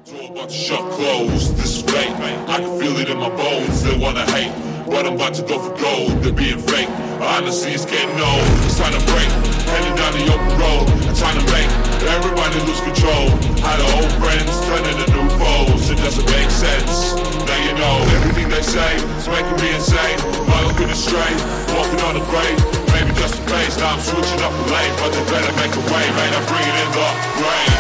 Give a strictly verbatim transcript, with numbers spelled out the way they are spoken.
About to shut close, this is fate, I can feel it in my bones. They wanna hate, but I'm about to go for gold. They're being fake, honestly it's getting old. It's time to break, heading down the open road. It's time to make everybody lose control. How the old friends turn into new foes. It doesn't make sense, now you know. Everything they say is making me insane. I'm looking straight, walking on the grave. Maybe just a phase, now I'm switching up the lane. But they better make a way, man, I'm bringing in the rain.